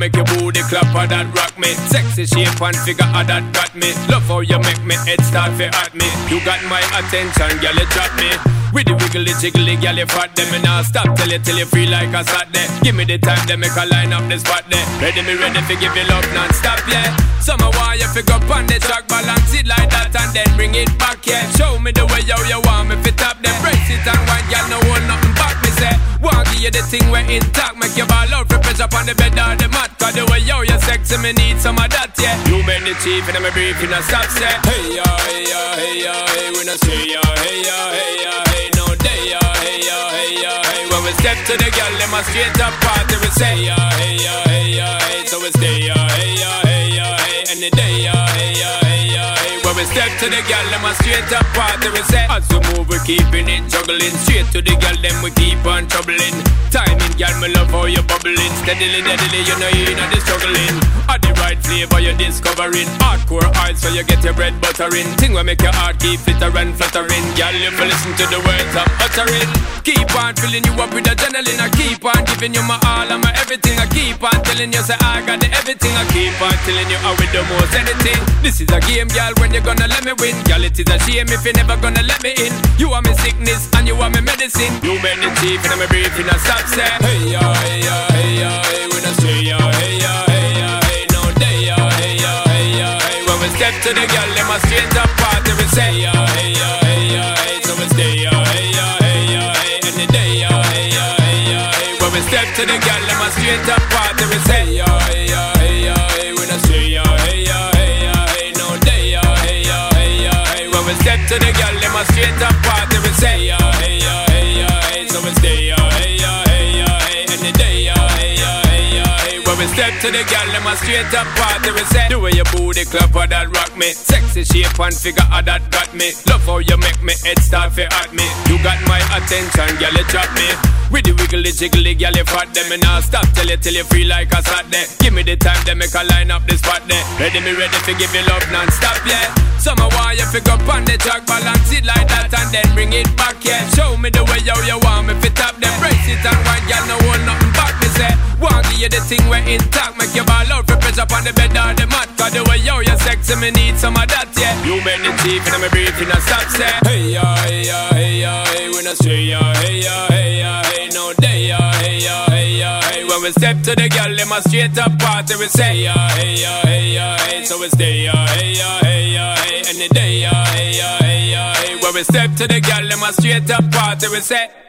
make your booty clap or that rock me. Sexy shape and figure how that got me. Love how you make me head start fi at me. You got my attention, girl, you drop me. With the wiggly jiggly, girl, you fat them. And I'll stop till you feel like a sat there. Give me the time, they make a line up the spot there. Ready fi give you love non-stop, yeah. Summer why you figure up on the track, balance it like that and then bring it back, yeah. Show me the way how you want me fit up there. Brace it and wine, girl, no hold nothing back, me say. Want give you the thing where intact, make your ball out for pressure up on the bed or the mat. Cause the way how you sexy, me need some of that, yeah. You make the chief and I'm briefing a stop, say. Hey, ya, hey, ya, hey, ya, hey, we no say, ya, hey, ya, hey, ya, hey, no day, ya, hey, ya, hey, ya, hey. When we step to the girl, them a straight up party, we say, ya, hey, ya, hey, ya, hey. So we stay, ya, hey, ya, hey, ya, hey. Any day, ya, hey, ya, hey, ya, hey. When we step to the girl, them a straight up party, we say. As we move, we keeping it juggling. Straight to the girl, them we keep on troubling. Timing, girl, me love how you bubbling. Steadily, steadily, you know you know the struggling. At the right flavor, you're discovering. Hardcore eyes, so you get your bread buttering. Thing will make your heart keep fitter and fluttering. Girl, you feel listen to the words I'm uttering. Keep on filling you up with adrenaline. I keep on giving you my all and my everything. I keep on telling you, say I got the everything. I keep on telling you I with the most anything. This is a game, girl, when you gonna let me win. Girl, it is a shame if you never gonna let me in. You are my sickness and you are my medicine. You make the chief and I'm a briefing a stop, say. Hey, ya, hey, ya, hey, ya, hey, we don't say, ya, hey, ya, hey, ya, hey, no day, ya, hey, ya, hey, ya, hey. When we step to the girl, them a straight up party, we say, ya, hey, ya, hey, ya, hey. So we stay, ya, hey, ya, hey, ya, hey. Any day, ya, hey, ya, hey, ya, hey. When we step to the girl, them a straight up party, we say, ya, hey, ya, hey, ya, hey. We don't say, ya, hey, ya, hey, ya, hey. No day, ya, hey, ya, hey, ya, hey. When we step to the girl, them a straight up party, we say, ya, hey, ya, hey, ya, hey. So we stay, ya, hey, ya, hey, ya, hey. Any day, ya, hey, ya, hey, ya, hey. When we step to the girl, them a straight up party, we say. The way your booty clap or that rock me. Sexy shape and figure how that got me. Love how you make me head start fi at me. You got my attention, girl, you drop me. With the wiggly jiggly, girl, you fat them. And I'll stop till you feel like a sat there. Give me the time, they make a line up the spot there. Ready fi give you love non-stop, yeah. Summer why you figure up on the track, balance it like that and then bring it back, yeah. Show me the way how you want me fit up there. Brace it and wine, girl, no hold nothing back, me say. Want give you the thing where intact, make your ball out for pressure up on the bed or the mat. Cause the way how you sexy, me need some of that, yeah. You make the chief and I'm a briefing a stop, say. Hey, ya, hey, ya, hey, ya, hey. We no say, ya, hey, ya, hey, ya, hey. No day, ya, hey, ya, hey, ya, hey. When we step to the girl, them a straight up party, we say, ya, hey, ya, hey, ya, hey. So we stay, ya, hey, ya, hey, ya, hey. Any day, ya, hey, ya, hey, ya, hey. When we step to the girl, them a straight up party, we say.